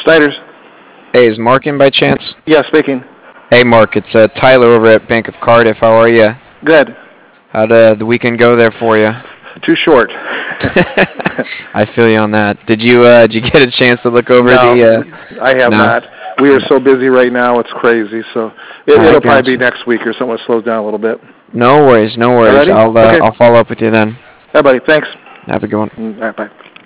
Snyder's. Hey, is Mark in by chance? Yeah, speaking. Hey, Mark, it's Tyler over at Bank of Cardiff. How are you? Good. How'd the weekend go there for you? Too short. I feel you on that. Did you get a chance to look over No, the? I have No. not. We are so busy right now, it's crazy. So I it'll probably be gotcha. next week or something. It slows down a little bit. No worries, no worries. Alrighty? Okay. I'll follow up with you then. All right, buddy. Thanks. Have a good one. All right, bye.